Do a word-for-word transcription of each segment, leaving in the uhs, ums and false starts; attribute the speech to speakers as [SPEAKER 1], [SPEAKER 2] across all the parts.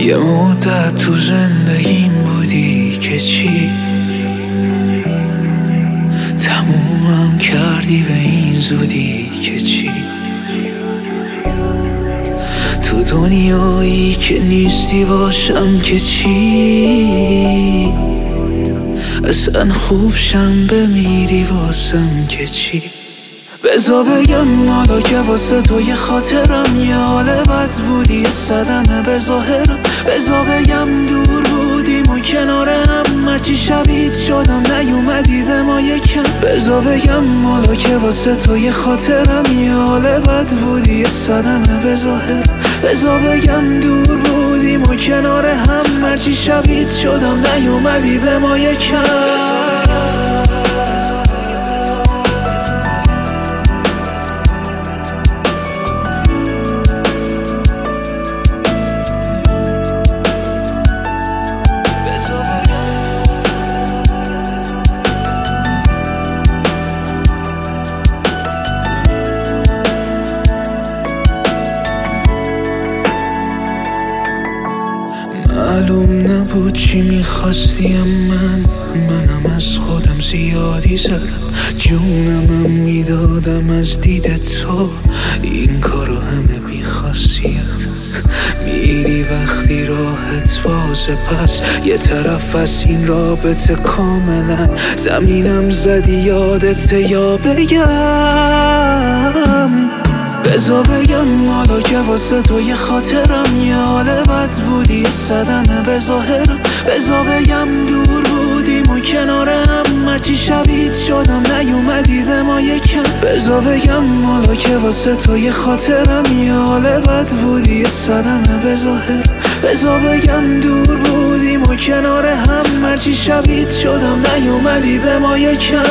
[SPEAKER 1] یه مدت تو زندگیم بودی که چی تمومم کردی به این زودی که چی تو دنیایی که نیستی باشم که چی اصلا خوب شم بمیری واسم که چی بزا بگم حالا که واسه تو یه خاطرم یه حال بد بودی یه صدمه به ظاهرم بزا بگم دور بودیم و کنار هم هرچی شبیت شدم نیومدی به ما یکم بزا بگم حالا که واسه تو یه خاطرم یه حال بد بودی یه صدمه به ظاهرم بزا بگم دور بودیم و کنار هم هرچی شبیت شدم نیومدی به ما یکم معلوم نبود چی میخواستی من منم از خودم زیادی زدم جونمم میدادم از دید تو این کارو همه بیخاصیت میری وقتی راحت بازه پس یه طرف از این رابطه کاملا زمینم زدی یادت یا بگم بزا بگم حالا که واسه تو یه خاطرم یه حال بد بودی یه صدمه به ظاهرم بزا بگم دور بودیم و کنار هم هرچی شبیت شدم نیومدی به ما یکم بزا بگم حالا که واسه تو یه خاطرم یه حال بد بودی یه صدمه به ظاهرم بزا بگم دور بودیم و کنار هم هرچی شبیت شدم نیومدی به ما یکم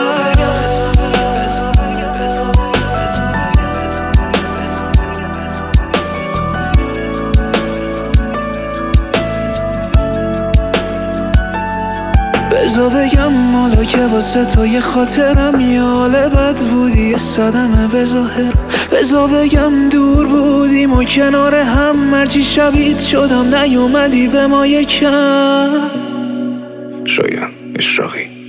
[SPEAKER 1] بزا بگم حالا که واسه تو یه خاطرم یه حال بد بودی یه صدمه به ظاهرم بزا بگم دور بودیم و کنار هم هرچی شبیت شدم نیومدی به ما یکم
[SPEAKER 2] شایان اشراقی